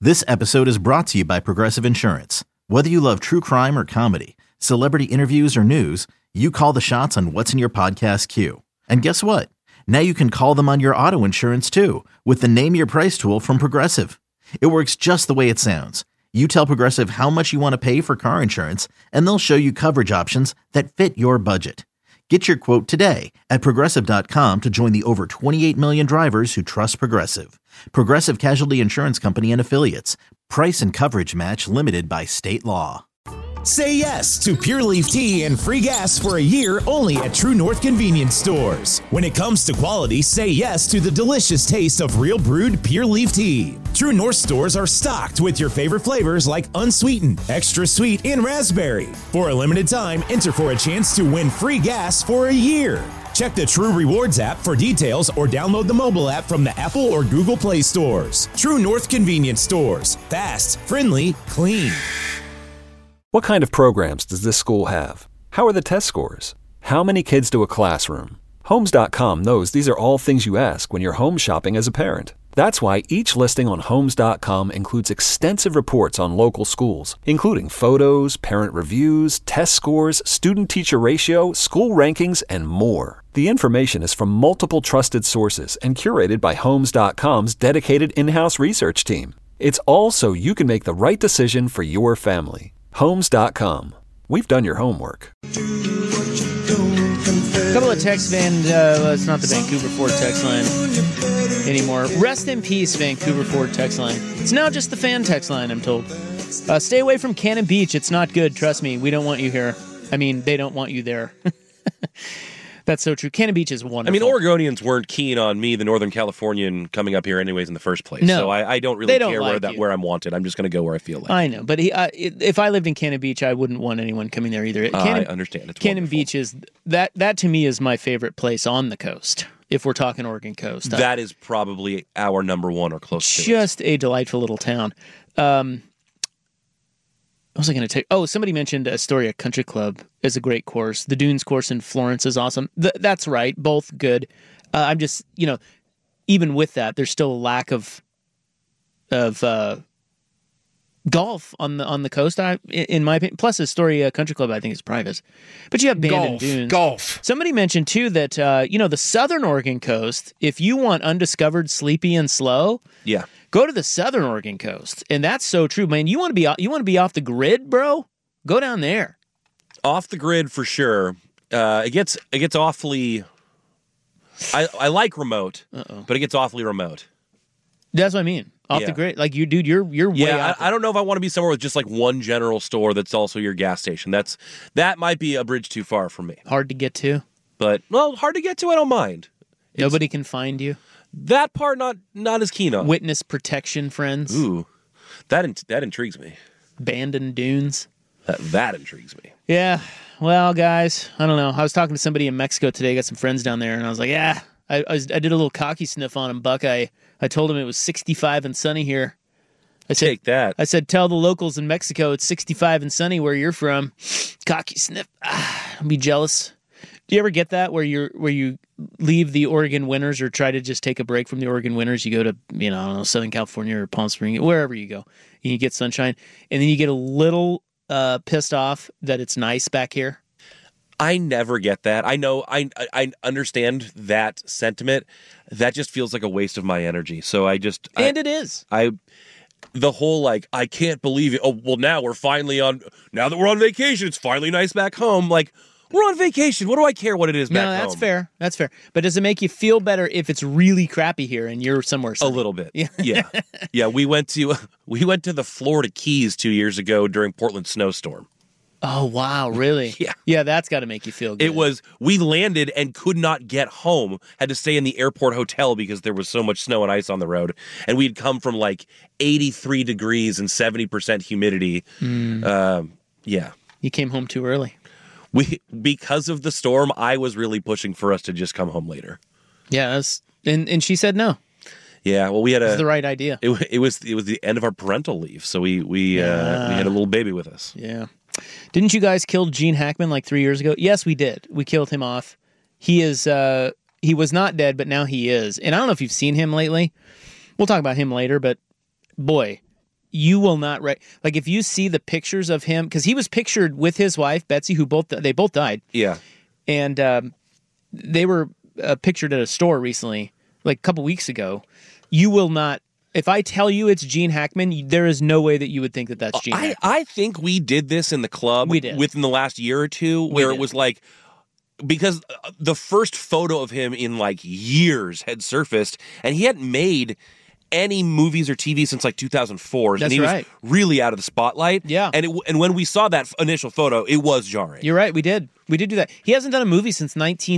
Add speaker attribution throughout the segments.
Speaker 1: This episode is brought to you by Progressive Insurance. Whether you love true crime or comedy, celebrity interviews or news, you call the shots on what's in your podcast queue. And guess what? Now you can call them on your auto insurance too with the Name Your Price tool from Progressive. It works just the way it sounds. You tell Progressive how much you want to pay for car insurance, and they'll show you coverage options that fit your budget. Get your quote today at Progressive.com to join the over 28 million drivers who trust Progressive. Progressive Casualty Insurance Company and Affiliates. Price and coverage match limited by state law.
Speaker 2: Say yes to Pure Leaf Tea and free gas for a year only at True North Convenience Stores. When it comes to quality, say yes to the delicious taste of real brewed Pure Leaf Tea. True North stores are stocked with your favorite flavors like unsweetened, extra sweet, and raspberry. For a limited time, enter for a chance to win free gas for a year. Check the True Rewards app for details or download the mobile app from the Apple or Google Play stores. True North Convenience Stores. Fast, friendly, clean.
Speaker 3: What kind of programs does this school have? How are the test scores? How many kids do a classroom? Homes.com knows these are all things you ask when you're home shopping as a parent. That's why each listing on Homes.com includes extensive reports on local schools, including photos, parent reviews, test scores, student-teacher ratio, school rankings, and more. The information is from multiple trusted sources and curated by Homes.com's dedicated in-house research team. It's all so you can make the right decision for your family. Homes.com. We've done your homework.
Speaker 4: A couple of text it's not the Vancouver Ford text line anymore. Rest in peace, Vancouver Ford text line. It's now just the fan text line, I'm told. Stay away from Cannon Beach. It's not good. Trust me. We don't want you here. I mean, they don't want you there. That's so true. Cannon Beach is wonderful.
Speaker 5: I mean, Oregonians weren't keen on me, the Northern Californian, coming up here anyways in the first place.
Speaker 4: No,
Speaker 5: so I don't really care
Speaker 4: like
Speaker 5: where I'm wanted. I'm just going to go where I feel like.
Speaker 4: I know, but if I lived in Cannon Beach, I wouldn't want anyone coming there either.
Speaker 5: I understand. It's
Speaker 4: Cannon
Speaker 5: wonderful.
Speaker 4: Beach is that to me is my favorite place on the coast. If we're talking Oregon coast,
Speaker 5: that is probably our number one or close to it.
Speaker 4: Just a delightful little town. What was I going to take? Oh, somebody mentioned Astoria Country Club is a great course. The Dunes course in Florence is awesome. That's right. Both good. I'm just, even with that, there's still a lack of golf on the coast, in my opinion. Plus, Astoria Country Club, I think, is private. But you have Bandon Dunes.
Speaker 6: Golf.
Speaker 4: Somebody mentioned, too, that, the southern Oregon coast, if you want undiscovered, sleepy, and slow,
Speaker 5: yeah,
Speaker 4: go to the southern Oregon coast. And that's so true, man. You want to be off the grid, bro? Go down there.
Speaker 5: Off the grid for sure. It gets awfully. I like remote, but it gets awfully remote.
Speaker 4: That's what I mean. Off the grid, like you, dude. You're way off.
Speaker 5: I don't know if I want to be somewhere with just like one general store that's also your gas station. That might be a bridge too far for me.
Speaker 4: Hard to get to,
Speaker 5: but hard to get to. I don't mind.
Speaker 4: Nobody can find you.
Speaker 5: That part not as keen on.
Speaker 4: Witness protection, friends.
Speaker 5: Ooh, that intrigues me.
Speaker 4: Bandon Dunes.
Speaker 5: That intrigues me.
Speaker 4: Yeah. Well, guys, I don't know. I was talking to somebody in Mexico today. Got some friends down there, and I was like, yeah. I did a little cocky sniff on him, Buck. I told him it was 65 and sunny here.
Speaker 5: Take that.
Speaker 4: I said, tell the locals in Mexico it's 65 and sunny where you're from. Cocky sniff. I'll be jealous. Do you ever get that where you leave the Oregon winters or try to just take a break from the Oregon winters? You go to, I don't know, Southern California or Palm Springs, wherever you go, and you get sunshine, and then you get a little pissed off that it's nice back here?
Speaker 5: I never get that. I know, I understand that sentiment. That just feels like a waste of my energy. So it is. The whole, I can't believe it. Oh, well, now that we're on vacation, it's finally nice back home. Like, we're on vacation. What do I care what it is back home?
Speaker 4: No, that's fair. That's fair. But does it make you feel better if it's really crappy here and you're somewhere sunny?
Speaker 5: A little bit. Yeah. Yeah, we went to the Florida Keys 2 years ago during Portland's snowstorm.
Speaker 4: Oh, wow, really?
Speaker 5: Yeah.
Speaker 4: Yeah, that's got to make you feel good.
Speaker 5: We landed and could not get home, had to stay in the airport hotel because there was so much snow and ice on the road. And we'd come from 83 degrees and 70% humidity. Yeah.
Speaker 4: You came home too early.
Speaker 5: Because of the storm, I was really pushing for us to just come home later.
Speaker 4: Yeah, and she said no.
Speaker 5: Yeah, well, we had
Speaker 4: the right idea.
Speaker 5: It was the end of our parental leave, so we had a little baby with us.
Speaker 4: Yeah. Didn't you guys kill Gene Hackman 3 years ago? Yes, we did. We killed him off. He was not dead, but now he is. And I don't know if you've seen him lately. We'll talk about him later, but boy, you will not like if you see the pictures of him, because he was pictured with his wife Betsy, who they both died.
Speaker 5: Yeah,
Speaker 4: and they were pictured at a store recently, like a couple weeks ago. You will not. If I tell you it's Gene Hackman, there is no way that you would think that that's Gene Hackman.
Speaker 5: I think we did this in the club within the last year or two, where it was like, because the first photo of him in like years had surfaced, and he hadn't made any movies or TV since like 2004.
Speaker 4: That's
Speaker 5: and he
Speaker 4: right.
Speaker 5: was really out of the spotlight.
Speaker 4: Yeah.
Speaker 5: And when we saw that initial photo, it was jarring.
Speaker 4: You're right. We did do that. He hasn't done a movie since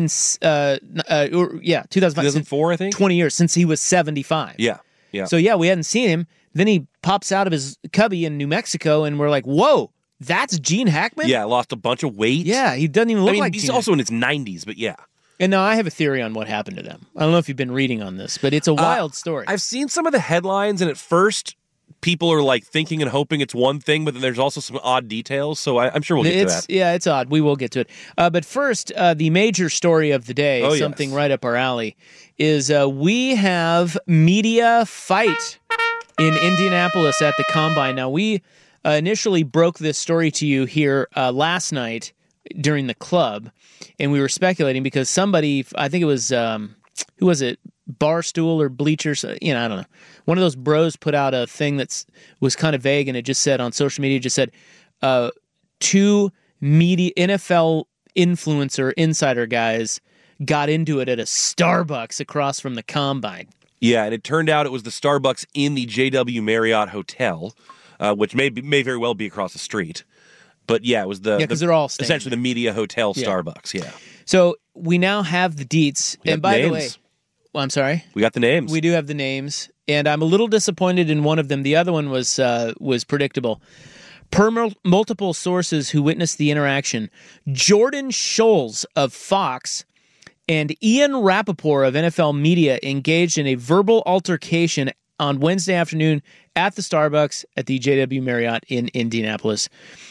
Speaker 4: 2005.
Speaker 5: 2004, I think.
Speaker 4: 20 years since he was 75.
Speaker 5: Yeah. Yeah.
Speaker 4: So yeah, we hadn't seen him. Then he pops out of his cubby in New Mexico, and we're like, whoa, that's Gene Hackman?
Speaker 5: Yeah, lost a bunch of weight.
Speaker 4: Yeah, he doesn't even look like
Speaker 5: he's
Speaker 4: Gene
Speaker 5: also in his 90s, but yeah.
Speaker 4: And now I have a theory on what happened to them. I don't know if you've been reading on this, but it's a wild story.
Speaker 5: I've seen some of the headlines, and at first people are like thinking and hoping it's one thing, but then there's also some odd details, so I'm sure we'll get to that.
Speaker 4: Yeah, it's odd. We will get to it. But first, the major story of the day, something right up our alley, is we have media fight in Indianapolis at the Combine. Now, we initially broke this story to you here last night during the club, and we were speculating because somebody, I think it was, who was it? Barstool or Bleachers, I don't know. One of those bros put out a thing that was kind of vague, and it just said on social media, two media NFL influencer insider guys got into it at a Starbucks across from the Combine.
Speaker 5: Yeah, and it turned out it was the Starbucks in the JW Marriott Hotel, which may very well be across the street. But yeah, it was
Speaker 4: because they're all staying
Speaker 5: essentially the media hotel Starbucks. Yeah.
Speaker 4: So we now have the deets, and by the way. Well, I'm sorry?
Speaker 5: We got the names.
Speaker 4: We do have the names, and I'm a little disappointed in one of them. The other one was predictable. Per multiple sources who witnessed the interaction, Jordan Scholes of Fox and Ian Rappaport of NFL Media engaged in a verbal altercation on Wednesday afternoon at the Starbucks at the JW Marriott in Indianapolis.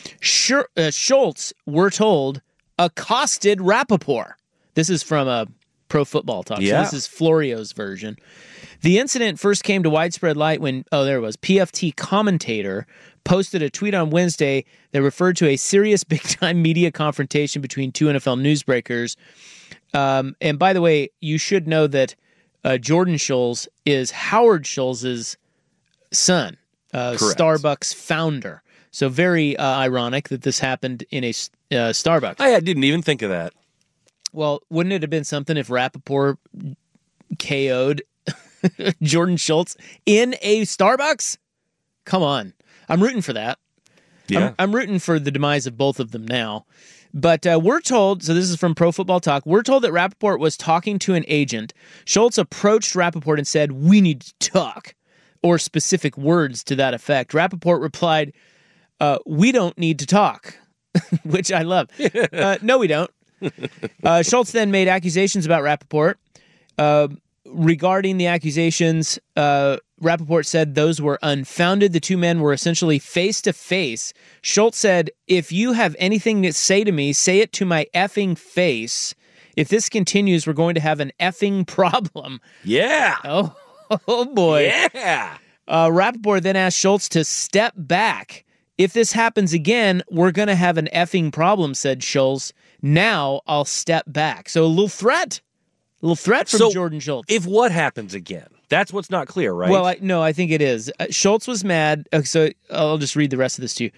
Speaker 4: Schultz, we're told, accosted Rappaport. This is from a Pro Football Talk.
Speaker 5: Yeah.
Speaker 4: So this is Florio's version. The incident first came to widespread light when, PFT commentator posted a tweet on Wednesday that referred to a serious big-time media confrontation between two NFL newsbreakers. And by the way, you should know that Jordan Scholes is Howard Schultz's son, Starbucks founder. So very ironic that this happened in a Starbucks.
Speaker 5: I didn't even think of that.
Speaker 4: Well, wouldn't it have been something if Rappaport KO'd Jordan Schultz in a Starbucks? Come on. I'm rooting for that.
Speaker 5: Yeah.
Speaker 4: I'm rooting for the demise of both of them now. But we're told, so this is from Pro Football Talk, we're told that Rappaport was talking to an agent. Schultz approached Rappaport and said, "We need to talk," or specific words to that effect. Rappaport replied, "We don't need to talk," which I love. No, we don't. Schultz then made accusations about Rappaport. Regarding the accusations, Rappaport said those were unfounded. The two men were essentially face-to-face. Schultz said, "If you have anything to say to me, say it to my effing face. If this continues, we're going to have an effing problem."
Speaker 5: Yeah.
Speaker 4: Oh boy.
Speaker 5: Yeah.
Speaker 4: Rappaport then asked Schultz to step back. "If this happens again, we're going to have an effing problem," said Schultz. "Now I'll step back." So a little threat from Jordan Schultz.
Speaker 5: If what happens again? That's what's not clear, right?
Speaker 4: Well, I think it is. Schultz was mad. So I'll just read the rest of this to you.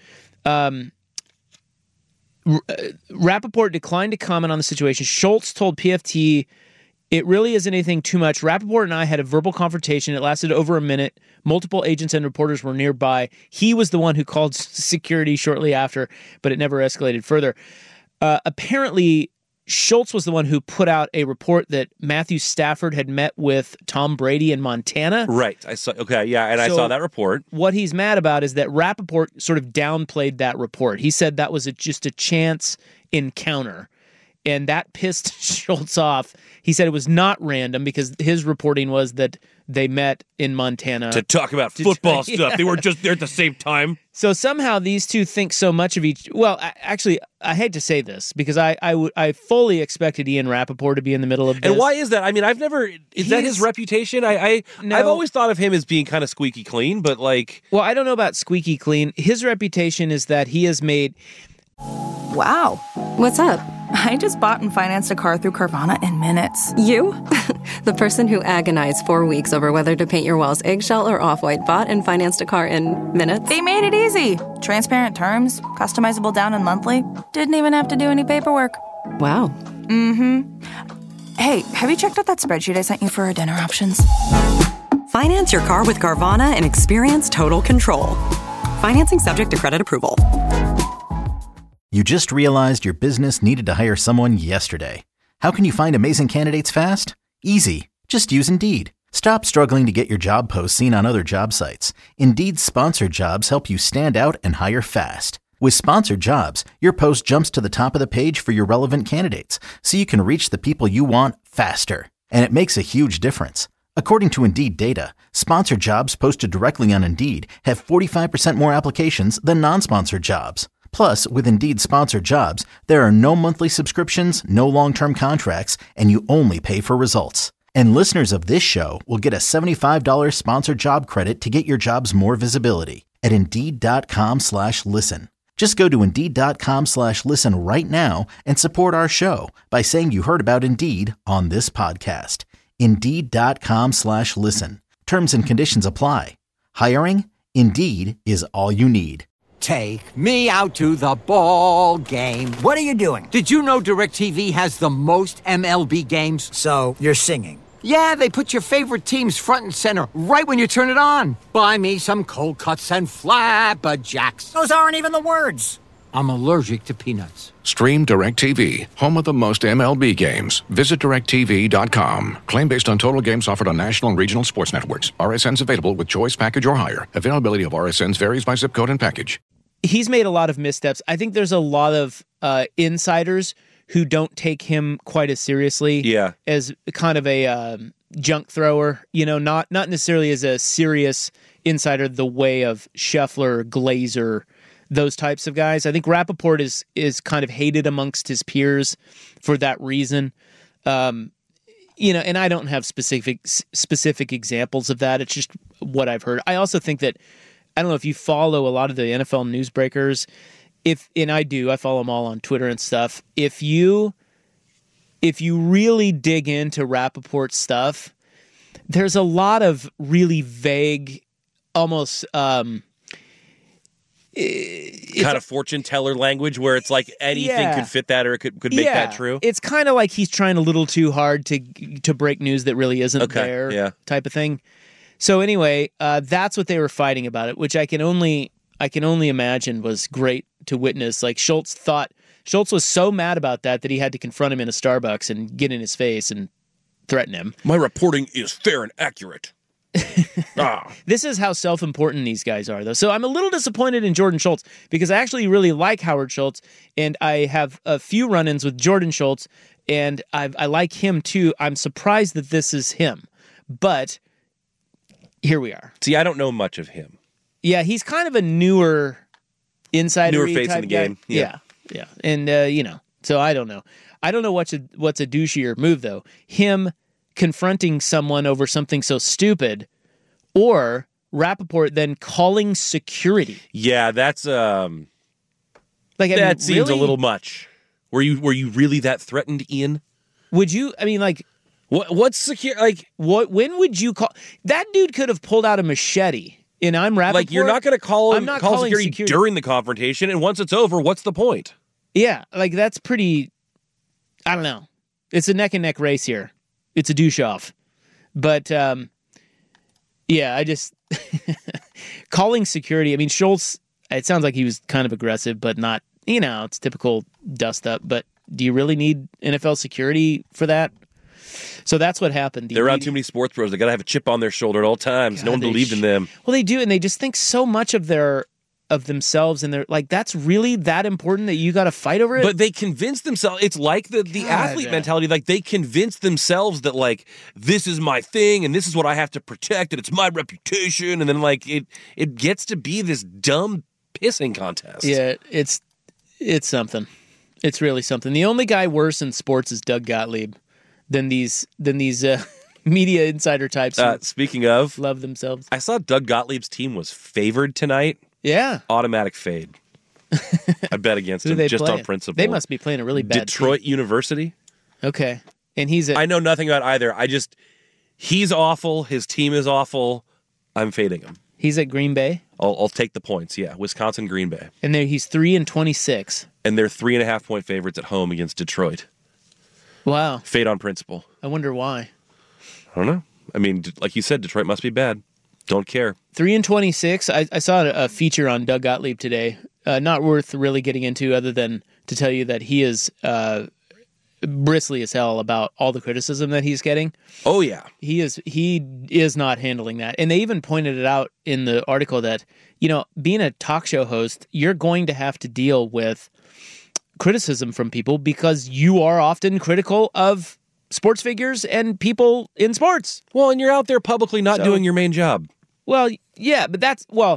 Speaker 4: Rappaport declined to comment on the situation. Schultz told PFT, "It really isn't anything too much. Rappaport and I had a verbal confrontation. It lasted over a minute. Multiple agents and reporters were nearby. He was the one who called security shortly after, but it never escalated further." Apparently, Schultz was the one who put out a report that Matthew Stafford had met with Tom Brady in Montana.
Speaker 5: Right. I saw that report.
Speaker 4: What he's mad about is that Rappaport sort of downplayed that report. He said that was just a chance encounter, and that pissed Schultz off. He said it was not random because his reporting was that They met in Montana
Speaker 5: to talk about football stuff. They were just there at the same time.
Speaker 4: So somehow these two think so much of each. Well, actually, I hate to say this because I fully expected Ian Rappaport to be in the middle of this.
Speaker 5: And why is that? I mean, I've never. Is that his reputation? I've always thought of him as being kind of squeaky clean, but like.
Speaker 4: Well, I don't know about squeaky clean. His reputation is that he has made.
Speaker 6: Wow. What's up? I just bought and financed a car through Carvana in minutes.
Speaker 7: You? The person who agonized 4 weeks over whether to paint your walls eggshell or off-white bought and financed a car in minutes?
Speaker 6: They made it easy. Transparent terms, customizable down and monthly. Didn't even have to do any paperwork.
Speaker 7: Wow.
Speaker 6: Mm-hmm. Hey, have you checked out that spreadsheet I sent you for our dinner options?
Speaker 8: Finance your car with Carvana and experience total control. Financing subject to credit approval.
Speaker 1: You just realized your business needed to hire someone yesterday. How can you find amazing candidates fast? Easy. Just use Indeed. Stop struggling to get your job posts seen on other job sites. Indeed's sponsored jobs help you stand out and hire fast. With sponsored jobs, your post jumps to the top of the page for your relevant candidates, so you can reach the people you want faster. And it makes a huge difference. According to Indeed data, sponsored jobs posted directly on Indeed have 45% more applications than non-sponsored jobs. Plus, with Indeed sponsored jobs, there are no monthly subscriptions, no long-term contracts, and you only pay for results. And listeners of this show will get a $75 sponsored job credit to get your jobs more visibility at Indeed.com/listen. Just go to Indeed.com/listen right now and support our show by saying you heard about Indeed on this podcast. Indeed.com/listen. Terms and conditions apply. Hiring? Indeed is all you need.
Speaker 9: Take me out to the ball game.
Speaker 10: What are you doing?
Speaker 9: Did you know DirecTV has the most MLB games?
Speaker 10: So, you're singing.
Speaker 9: Yeah, they put your favorite teams front and center right when you turn it on. Buy me some cold cuts and flapjacks.
Speaker 10: Those aren't even the words.
Speaker 9: I'm allergic to peanuts.
Speaker 11: Stream DirecTV, home of the most MLB games. Visit DirecTV.com. Claim based on total games offered on national and regional sports networks. RSNs available with choice package or higher. Availability of RSNs varies by zip code and package.
Speaker 4: He's made a lot of missteps. I think there's a lot of insiders who don't take him quite as seriously as kind of a junk thrower. You know, not necessarily as a serious insider the way of Scheffler, Glazer, those types of guys. I think Rappaport is kind of hated amongst his peers for that reason. And I don't have specific examples of that. It's just what I've heard. I also think that, I don't know if you follow a lot of the NFL newsbreakers, and I do, I follow them all on Twitter and stuff. If you really dig into Rappaport's stuff, there's a lot of really vague, almost kind
Speaker 5: of fortune teller language where it's like anything could fit that or it could make that true.
Speaker 4: It's kind of like he's trying a little too hard to break news that really isn't there, type of thing. So anyway, that's what they were fighting about it, which I can only imagine was great to witness. Like Schultz was so mad about that he had to confront him in a Starbucks and get in his face and threaten him.
Speaker 5: My reporting is fair and accurate.
Speaker 4: This is how self-important these guys are, though. So I'm a little disappointed in Jordan Schultz because I actually really like Howard Schultz, and I have a few run-ins with Jordan Schultz, and I like him too. I'm surprised that this is him, but here we are.
Speaker 5: See, I don't know much of him.
Speaker 4: Yeah, he's kind of a newer insider,
Speaker 5: face in the game.
Speaker 4: Yeah. And so I don't know. I don't know what's a douchier move though. Him confronting someone over something so stupid, or Rappaport then calling security.
Speaker 5: Yeah, that's that seems
Speaker 4: really?
Speaker 5: A little much. Were you really that threatened, Ian?
Speaker 4: Would you? I mean, like,
Speaker 5: what's secure? Like,
Speaker 4: when would you call? That dude could have pulled out a machete. And I'm Rappaport.
Speaker 5: Like, you're not going to call security during the confrontation, and once it's over, what's the point?
Speaker 4: Yeah, like that's pretty. I don't know. It's a neck and neck race here. It's a douche off, but I just calling security. I mean, Schultz. It sounds like he was kind of aggressive, but not. It's typical dust up. But do you really need NFL security for that? So that's what happened.
Speaker 5: They're around too many sports pros. They got to have a chip on their shoulder at all times. No one believed in them.
Speaker 4: Well, they do, and they just think so much of their of themselves, and they're like, that's really that important that you got to fight over it?
Speaker 5: But they convince themselves, it's like the athlete mentality, like they convince themselves that like, this is my thing and this is what I have to protect and it's my reputation, and then like it gets to be this dumb pissing contest.
Speaker 4: Yeah, it's something. It's really something. The only guy worse in sports is Doug Gottlieb than these media insider types.
Speaker 5: Speaking of,
Speaker 4: love themselves.
Speaker 5: I saw Doug Gottlieb's team was favored tonight.
Speaker 4: Yeah.
Speaker 5: Automatic fade. I bet against him just on principle.
Speaker 4: They must be playing a really bad
Speaker 5: Detroit
Speaker 4: team.
Speaker 5: University.
Speaker 4: Okay. And I
Speaker 5: know nothing about either. He's awful. His team is awful. I'm fading him.
Speaker 4: He's at Green Bay?
Speaker 5: I'll take the points, yeah. Wisconsin, Green Bay.
Speaker 4: And he's 3-26.
Speaker 5: And they're 3.5-point favorites at home against Detroit.
Speaker 4: Wow.
Speaker 5: Fade on principle.
Speaker 4: I wonder why.
Speaker 5: I don't know. I mean, like you said, Detroit must be bad. Don't care.
Speaker 4: 3-26. I saw a feature on Doug Gottlieb today. Not worth really getting into, other than to tell you that he is bristly as hell about all the criticism that he's getting.
Speaker 5: Oh yeah,
Speaker 4: he is not handling that. And they even pointed it out in the article that, being a talk show host, you're going to have to deal with criticism from people because you are often critical of sports figures and people in sports.
Speaker 5: Well, and you're out there publicly not doing your main job.
Speaker 4: Well, yeah, but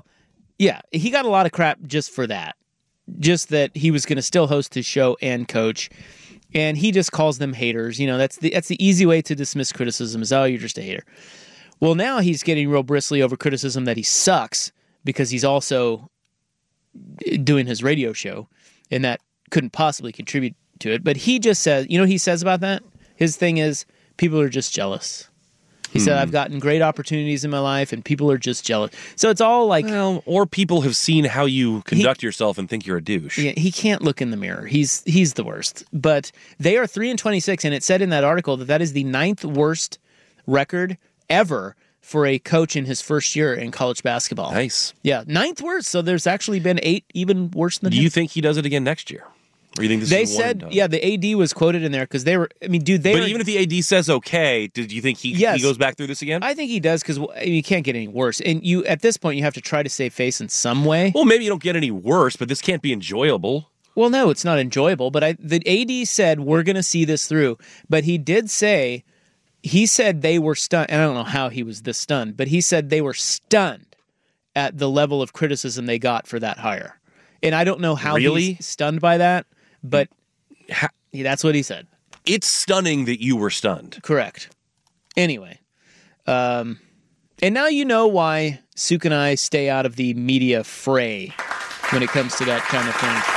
Speaker 4: he got a lot of crap just for that. Just that he was going to still host his show and coach. And he just calls them haters. That's the easy way to dismiss criticism is, oh, you're just a hater. Well, now he's getting real bristly over criticism that he sucks because he's also doing his radio show, and that couldn't possibly contribute to it. But he just says, what he says about that? His thing is, people are just jealous. He said, I've gotten great opportunities in my life, and people are just jealous. So it's all like...
Speaker 5: Well, or people have seen how you conduct yourself and think you're a douche.
Speaker 4: Yeah, he can't look in the mirror. He's the worst. But they are 3-26, and it said in that article that is the 9th worst record ever for a coach in his first year in college basketball.
Speaker 5: Nice.
Speaker 4: Yeah, 9th worst. So there's actually been 8 even worse than him.
Speaker 5: Do you think he does it again next year? Or you think this
Speaker 4: they
Speaker 5: is
Speaker 4: said, yeah, the AD was quoted in there because they were, But
Speaker 5: even if the AD says okay, do you think he goes back through this again?
Speaker 4: I think he does because you can't get any worse. And at this point, you have to try to save face in some way.
Speaker 5: Well, maybe you don't get any worse, but this can't be enjoyable.
Speaker 4: Well, no, it's not enjoyable. But the AD said, we're going to see this through. But he did say, they were stunned. And I don't know how he was this stunned, but he said they were stunned at the level of criticism they got for that hire. And I don't know how he's stunned by that. But that's what he said.
Speaker 5: It's stunning that you were stunned.
Speaker 4: Correct. Anyway. And now you know why Suk and I stay out of the media fray when it comes to that kind of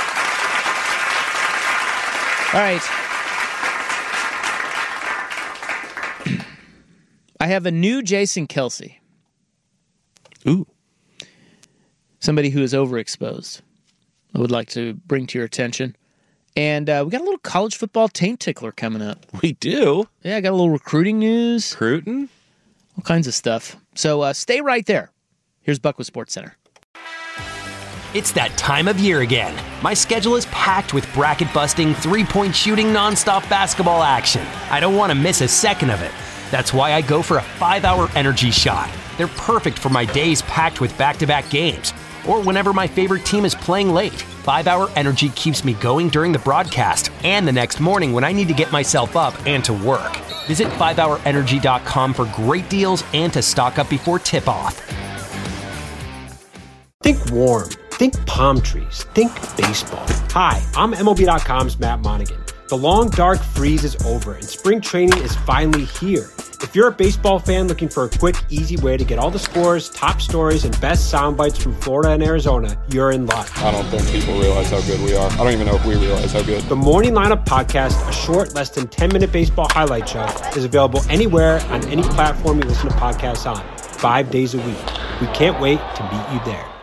Speaker 4: thing. All right. I have a new Jason Kelce.
Speaker 5: Ooh.
Speaker 4: Somebody who is overexposed. I would like to bring to your attention. And we got a little college football taint tickler coming up.
Speaker 5: We do?
Speaker 4: Yeah, I got a little recruiting news.
Speaker 5: Recruiting?
Speaker 4: All kinds of stuff. So stay right there. Here's Buck with SportsCenter.
Speaker 12: It's that time of year again. My schedule is packed with bracket-busting, three-point shooting, nonstop basketball action. I don't want to miss a second of it. That's why I go for a 5-hour energy shot. They're perfect for my days packed with back-to-back games, or whenever my favorite team is playing late. 5-hour energy keeps me going during the broadcast and the next morning when I need to get myself up and to work. Visit 5hourenergy.com for great deals and to stock up before tip-off.
Speaker 13: Think warm. Think palm trees. Think baseball. Hi, I'm MLB.com's Matt Monaghan. The long, dark freeze is over and spring training is finally here. If you're a baseball fan looking for a quick, easy way to get all the scores, top stories, and best sound bites from Florida and Arizona, you're in luck.
Speaker 14: I don't think people realize how good we are. I don't even know if we realize how good.
Speaker 13: The Morning Lineup Podcast, a short, less than 10-minute baseball highlight show, is available anywhere on any platform you listen to podcasts on, 5 days a week. We can't wait to meet you there.